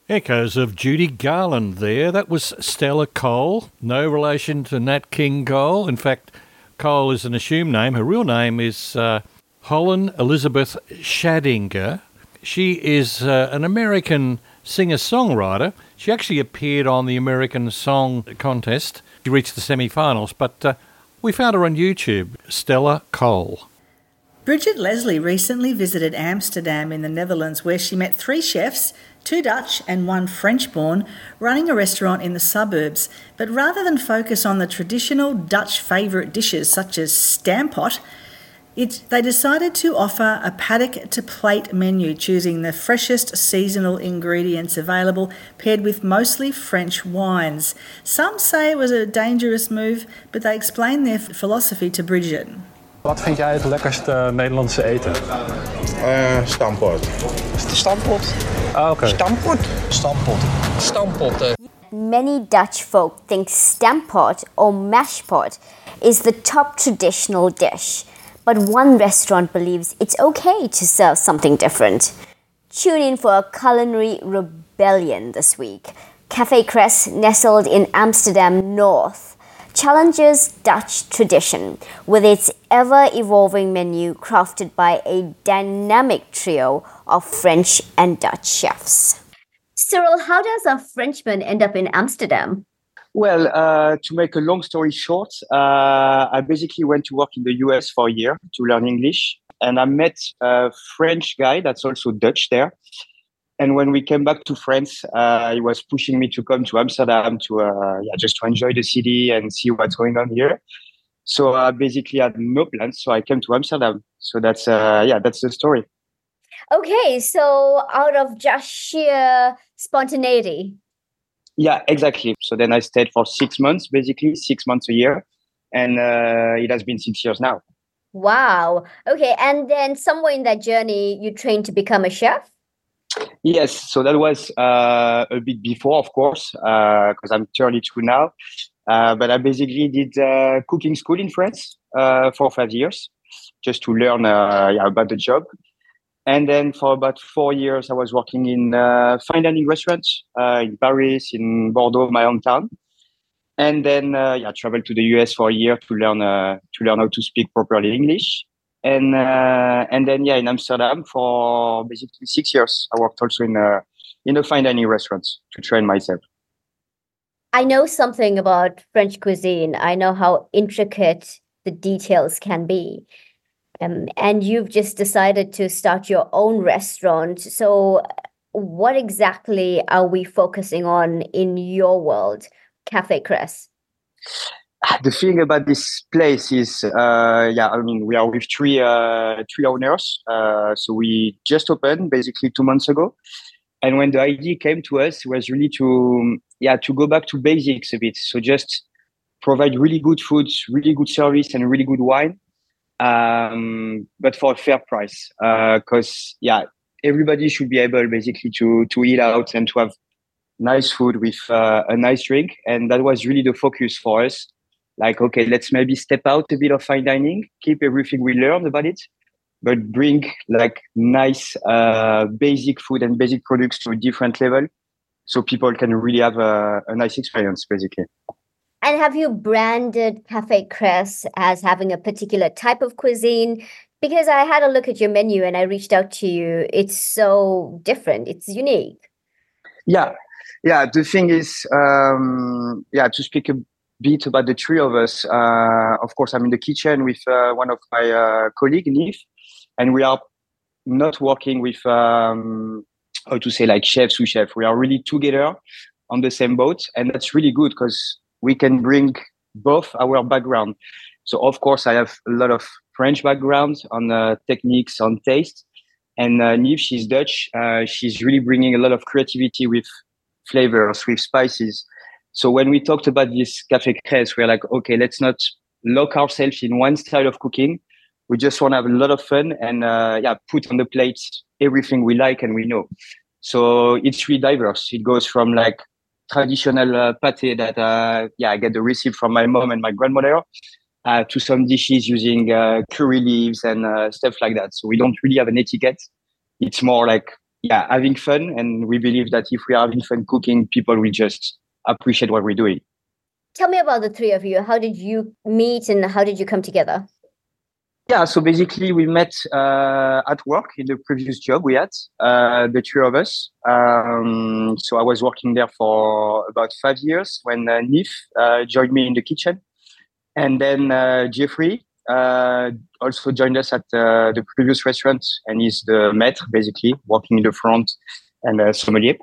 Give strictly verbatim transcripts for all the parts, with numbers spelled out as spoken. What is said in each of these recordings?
Echoes of Judy Garland there. That was Stella Cole. No relation to Nat King Cole. In fact, Cole is an assumed name. Her real name is uh, Holland Elizabeth Shadinger. She is uh, an American singer-songwriter. She actually appeared on the American Song Contest. She reached the semi-finals, but uh, we found her on YouTube, Stella Cole. Bridget Leslie recently visited Amsterdam in the Netherlands, where she met three chefs, two Dutch and one French-born, running a restaurant in the suburbs. But rather than focus on the traditional Dutch favourite dishes such as stampot, it, they decided to offer a paddock-to-plate menu, choosing the freshest seasonal ingredients available, paired with mostly French wines. Some say it was a dangerous move, but they explained their philosophy to Bridget. Wat vind jij het lekkerste Nederlandse eten? Uh, stampot. Is het stampot? Ah, oké. Okay. Stampot? Stampot. Stampot. Uh. Many Dutch folk think stampot or mashpot is the top traditional dish, but one restaurant believes it's okay to serve something different. Tune in for a culinary rebellion this week. Café Cress, nestled in Amsterdam North, challenges Dutch tradition with its ever-evolving menu crafted by a dynamic trio of French and Dutch chefs. Cyril, how does a Frenchman end up in Amsterdam? Well, uh, to make a long story short, uh, I basically went to work in the U S for a year to learn English. And I met a French guy that's also Dutch there. And when we came back to France, uh, he was pushing me to come to Amsterdam to uh, yeah, just to enjoy the city and see what's going on here. So I basically had no plans, so I came to Amsterdam. So that's uh, yeah, that's the story. Okay, so out of just sheer spontaneity. Yeah, exactly. So then I stayed for six months, basically six months a year, and uh, it has been six years now. Wow. Okay, and then somewhere in that journey, you trained to become a chef? Yes, so that was uh, a bit before, of course, because uh, I'm thirty-two now. Uh, but I basically did uh, cooking school in France uh, for five years, just to learn uh, yeah, about the job. And then for about four years, I was working in uh, fine dining restaurants uh, in Paris, in Bordeaux, my hometown. And then uh, yeah, traveled to the U S for a year to learn uh, to learn how to speak properly English. And uh, and then yeah, in Amsterdam for basically six years, I worked also in a in a fine dining restaurant to train myself. I know something about French cuisine. I know how intricate the details can be, um, and you've just decided to start your own restaurant. So, what exactly are we focusing on in your world, Café Cress? The thing about this place is, uh, yeah, I mean, we are with three uh, three owners. Uh, so we just opened basically two months ago, and when the idea came to us, it was really to yeah to go back to basics a bit. So just provide really good food, really good service, and really good wine, um, but for a fair price. Because uh, yeah, everybody should be able basically to to eat out and to have nice food with uh, a nice drink, and that was really the focus for us. Like, okay, let's maybe step out a bit of fine dining, keep everything we learned about it, but bring like nice uh, basic food and basic products to a different level so people can really have a, a nice experience, basically. And have you branded Café Cress as having a particular type of cuisine? Because I had a look at your menu and I reached out to you. It's so different. It's unique. Yeah. Yeah. The thing is, um, yeah, to speak a bit about the three of us. Uh, of course, I'm in the kitchen with uh, one of my uh, colleagues, Nif, and we are not working with, um, how to say, like chef sous chef. We are really together on the same boat, and that's really good because we can bring both our background. So, of course, I have a lot of French background on uh, techniques, on taste, and uh, Nif, she's Dutch. Uh, she's really bringing a lot of creativity with flavors, with spices. So when we talked about this Café Cress, we're like, okay, let's not lock ourselves in one style of cooking. We just want to have a lot of fun and uh, yeah, put on the plate everything we like and we know. So it's really diverse. It goes from like traditional uh, pate that uh, yeah, I get the recipe from my mom and my grandmother uh, to some dishes using uh, curry leaves and uh, stuff like that. So we don't really have an etiquette. It's more like yeah, having fun. And we believe that if we are having fun cooking, people will just appreciate what we're doing. Tell me about the three of you. How did you meet and how did you come together? Yeah, so basically we met uh, at work in the previous job we had, uh, the three of us. Um, so I was working there for about five years when uh, Nif uh, joined me in the kitchen. And then uh, Jeffrey uh, also joined us at uh, the previous restaurant, and he's the maître, basically, working in the front and uh, sommelier.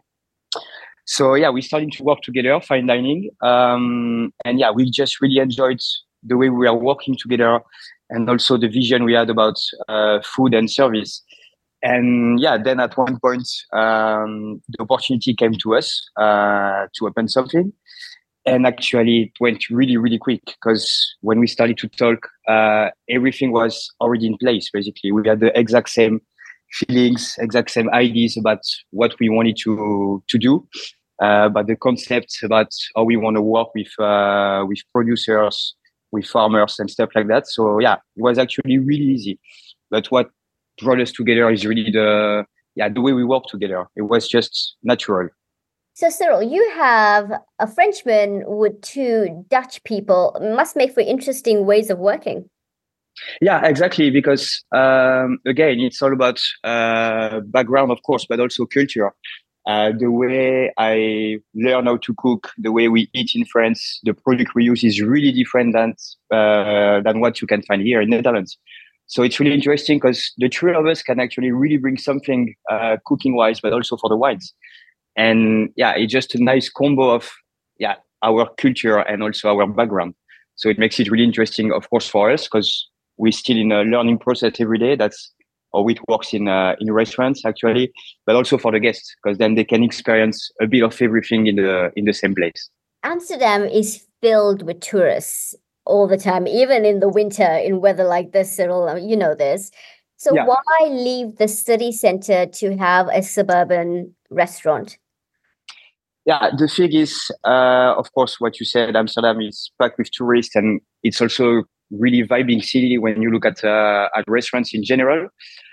So yeah, we started to work together, fine dining. Um, and yeah, we just really enjoyed the way we are working together and also the vision we had about uh, food and service. And yeah, then at one point, um, the opportunity came to us uh, to open something. And actually, it went really, really quick because when we started to talk, uh, everything was already in place, basically. We had the exact same feelings, exact same ideas about what we wanted to to do, uh, about the concepts, about how we want to work with uh, with producers, with farmers and stuff like that. So yeah, it was actually really easy. But what brought us together is really the yeah the way we work together. It was just natural. So Cyril, you have a Frenchman with two Dutch people. Must make for interesting ways of working. Yeah, exactly. Because um, again, it's all about uh, background, of course, but also culture. Uh, the way I learn how to cook, the way we eat in France, the product we use is really different than uh, than what you can find here in the Netherlands. So it's really interesting because the three of us can actually really bring something uh, cooking-wise, but also for the wines. And yeah, it's just a nice combo of yeah our culture and also our background. So it makes it really interesting, of course, for us because we're still in a learning process every day. That's how it works in uh, in restaurants actually, but also for the guests because then they can experience a bit of everything in the in the same place. Amsterdam is filled with tourists all the time, even in the winter in weather like this, Cyril. You know this. So yeah. Why leave the city center to have a suburban restaurant? Yeah, the thing is, uh, of course, what you said, Amsterdam is packed with tourists, and it's also really vibing city when you look at uh, at restaurants in general.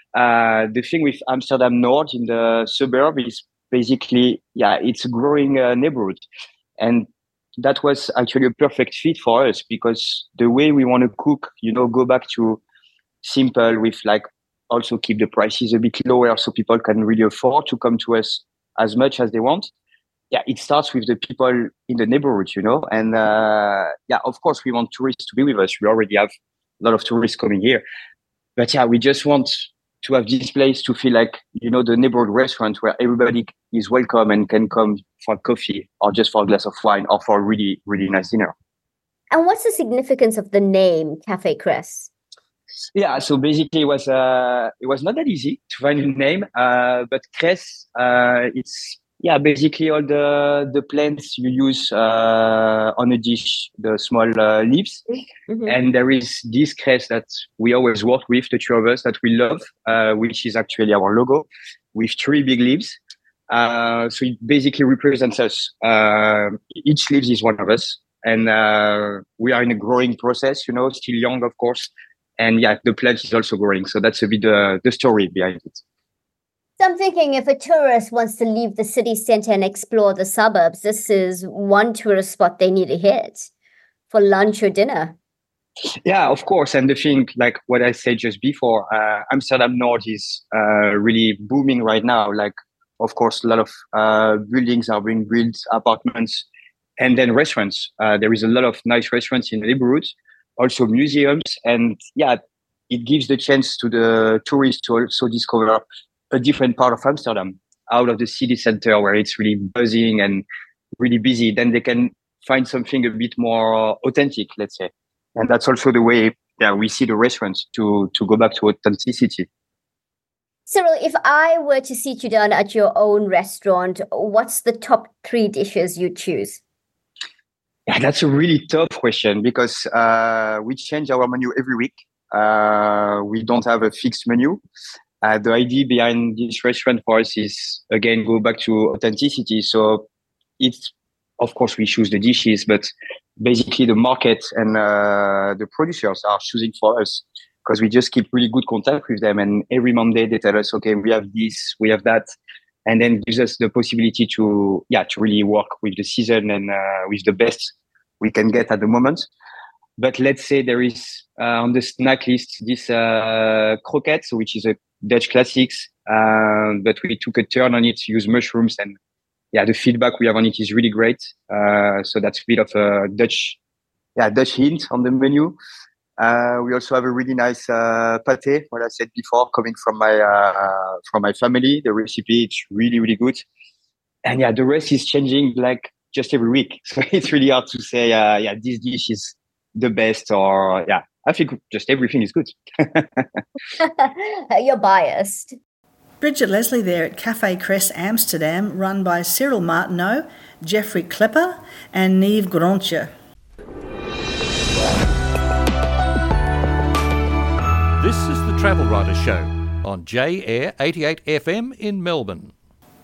Uh, the thing with Amsterdam North in the suburb is basically, yeah, it's a growing uh, neighborhood, and that was actually a perfect fit for us because the way we want to cook, you know, go back to simple with like also keep the prices a bit lower so people can really afford to come to us as much as they want. Yeah, it starts with the people in the neighborhood, you know, and uh, yeah, of course, we want tourists to be with us. We already have a lot of tourists coming here. But yeah, we just want to have this place to feel like, you know, the neighborhood restaurant where everybody is welcome and can come for coffee or just for a glass of wine or for a really, really nice dinner. And what's the significance of the name Café Cress? Yeah, so basically it was uh, it was not that easy to find a name, uh, but cress, uh, it's yeah basically all the the plants you use uh, on a dish, the small uh, leaves, mm-hmm. And there is this cress that we always work with, the three of us, that we love, uh, which is actually our logo with three big leaves. Uh, so it basically represents us. Uh, each leaf is one of us, and uh, we are in a growing process. You know, still young, of course. And yeah, the plant is also growing. So that's a bit uh, the story behind it. So I'm thinking if a tourist wants to leave the city center and explore the suburbs, this is one tourist spot they need to hit for lunch or dinner. Yeah, of course. And the thing, like what I said just before, uh, Amsterdam North is uh, really booming right now. Like, of course, a lot of uh, buildings are being built, apartments, and then restaurants. Uh, there is a lot of nice restaurants in the neighborhood. Also museums, and yeah, it gives the chance to the tourists to also discover a different part of Amsterdam out of the city center where it's really buzzing and really busy. Then they can find something a bit more authentic, let's say. And that's also the way yeah, we see the restaurants to, to go back to authenticity. Cyril, if I were to sit you down at your own restaurant, what's the top three dishes you'd choose? Yeah, that's a really tough question because uh, we change our menu every week. Uh, we don't have a fixed menu. Uh, the idea behind this restaurant for us is, again, go back to authenticity. So it's, of course, we choose the dishes, but basically the market and uh, the producers are choosing for us because we just keep really good contact with them. And every Monday they tell us, okay, we have this, we have that. and then gives us the possibility to yeah to really work with the season and uh, with the best we can get at the moment. But let's say there is uh, on the snack list this uh, croquette, which is a Dutch classics, uh, but we took a turn on it to use mushrooms, and yeah, the feedback we have on it is really great. Uh, so that's a bit of a Dutch, yeah, Dutch hint on the menu. Uh, we also have a really nice uh, pate, what I said before, coming from my uh, from my family. The recipe, it's really, really good. And yeah, the rest is changing like just every week. So it's really hard to say, uh, yeah, this dish is the best, or yeah, I think just everything is good. You're biased. Bridget Leslie there at Cafe Cress Amsterdam, run by Cyril Martineau, Jeffrey Klepper and Niamh Grantje. This is the Travel Writer Show on J Air eighty-eight F M in Melbourne.